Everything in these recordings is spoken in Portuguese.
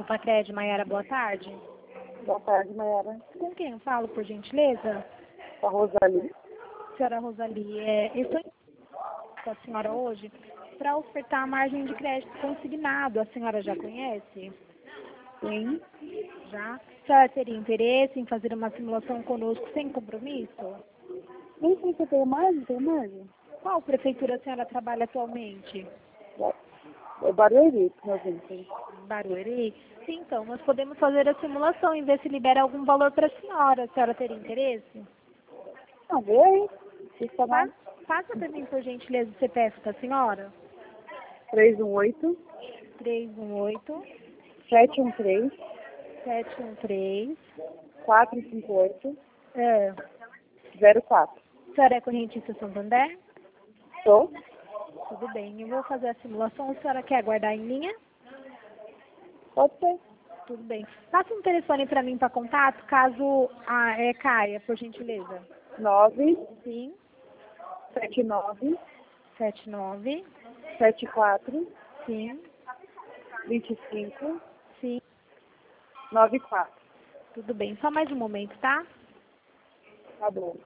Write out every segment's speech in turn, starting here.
Supacred, Maiara, boa tarde. Boa tarde, Maiara. Com quem eu falo, por gentileza? Com a Rosali. Senhora Rosali, eu estou com a senhora hoje para ofertar a margem de crédito consignado. A senhora já conhece? Sim. Já? A senhora teria interesse em fazer uma simulação conosco sem compromisso? Nem sei se eu tenho margem, tem margem? Qual prefeitura a senhora trabalha atualmente? É Barueri, meu vínculo. Barueri? Sim, então, nós podemos fazer a simulação e ver se libera algum valor para a senhora. A senhora teria interesse? Não, vê aí. Passa para mim, por gentileza, o CPF da senhora. 318 318 713 713 458 É. 04. A senhora é correntista Santander? Sou? Tudo bem, eu vou fazer a simulação. A senhora quer aguardar em linha? Pode ser. Tudo bem. Passa um telefone para mim para contato, caso caia, por gentileza. 9 Sim, 79 79 74 sim, 25 sim. 94. Tudo bem, só mais um momento, tá? Tá bom.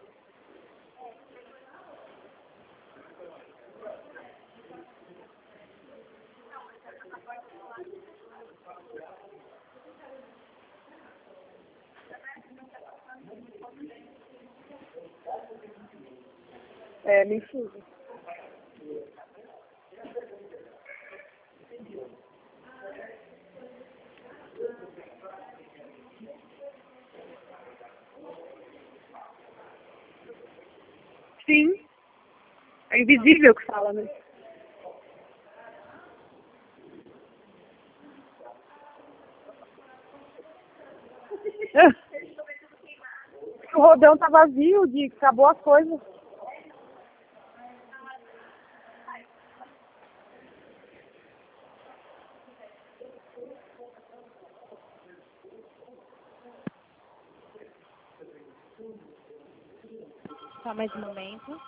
Me suja. Sim. É invisível que fala, né? O rodão tá vazio, acabou as coisas. Só mais um momento.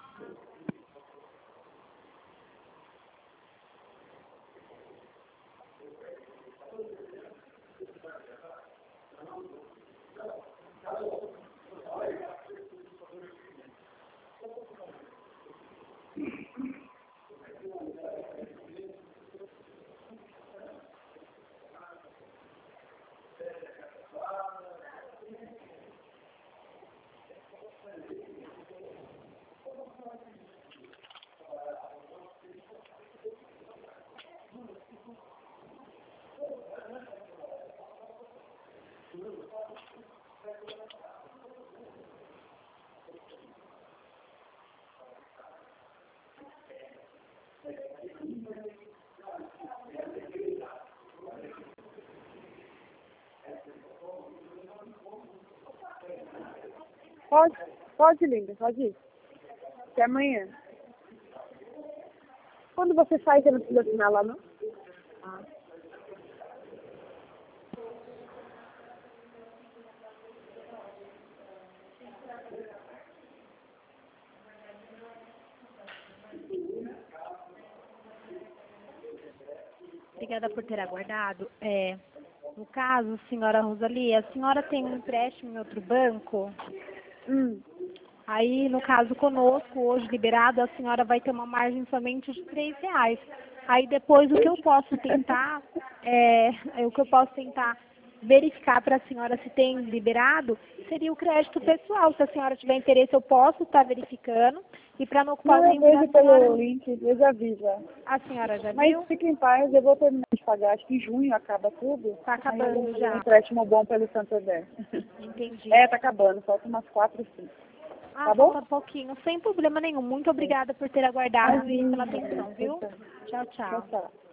Pode, linda, pode ir. Até amanhã. Quando você sai, você não precisa assinar lá, não? Ah. Obrigada por ter aguardado. No caso, senhora Rosali, a senhora tem um empréstimo em outro banco? Aí, no caso conosco, hoje liberado, a senhora vai ter uma margem somente de R$ 3. Aí depois o que eu posso tentar verificar para a senhora se tem liberado seria o crédito pessoal. Se a senhora tiver interesse, eu posso estar verificando. E para não ocupar o tempo da Vejo senhora... pelo link, eu já vi já. A senhora já Mas viu? fique em paz, eu vou terminar de pagar. Acho que em junho acaba tudo. Tá acabando já. Um empréstimo bom pelo Santander. Entendi. Tá acabando, falta umas 4, 5. Tá bom? Falta um pouquinho, sem problema nenhum. Muito obrigada por ter aguardado e pela atenção, viu? Tchau, tchau. Tchau.